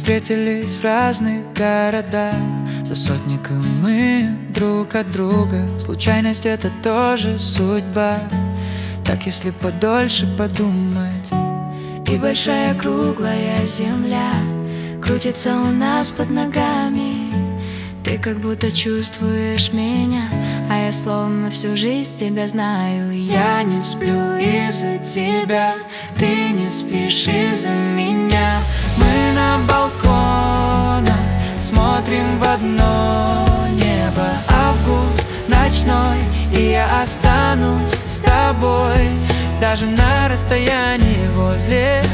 встретились в разных городах, за сотни мы друг от друга. Случайность — это тоже судьба. Так если подольше подумать. И большая круглая земля крутится у нас под ногами. Ты как будто чувствуешь меня, а я словно всю жизнь тебя знаю. Я не сплю из-за тебя, ты не спишь из-за меня. Мы на балконах смотрим в одно небо. Август ночной, и я останусь с тобой, даже на расстоянии возле.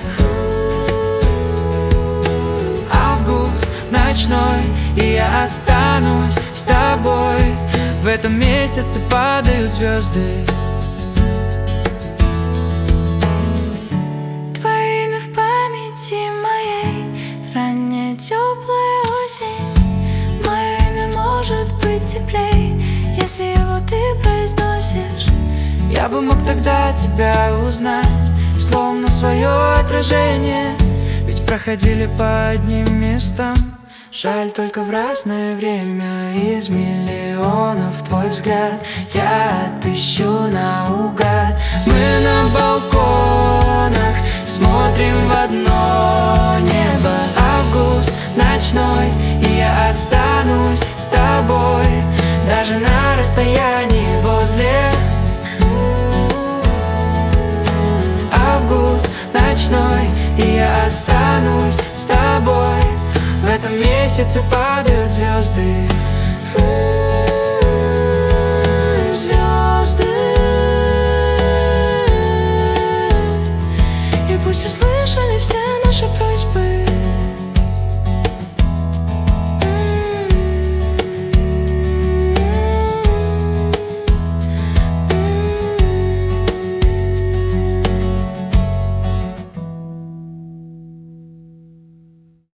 Август ночной, и я останусь с тобой. В этом месяце падают звезды. Твое имя в памяти моей, ранняя теплая осень. Мое имя может быть теплей, если его ты произносишь. Я бы мог тогда тебя узнать, словно свое отражение, ведь проходили по одним местам. Жаль, только в разное время. Из миллионов твой взгляд я отыщу наугад. Мы на балконах смотрим в одно небо. Август ночной, и я останусь с тобой, даже на расстоянии возле. Август ночной, и я останусь с тобой. В этом месяце падают звезды. Звезды.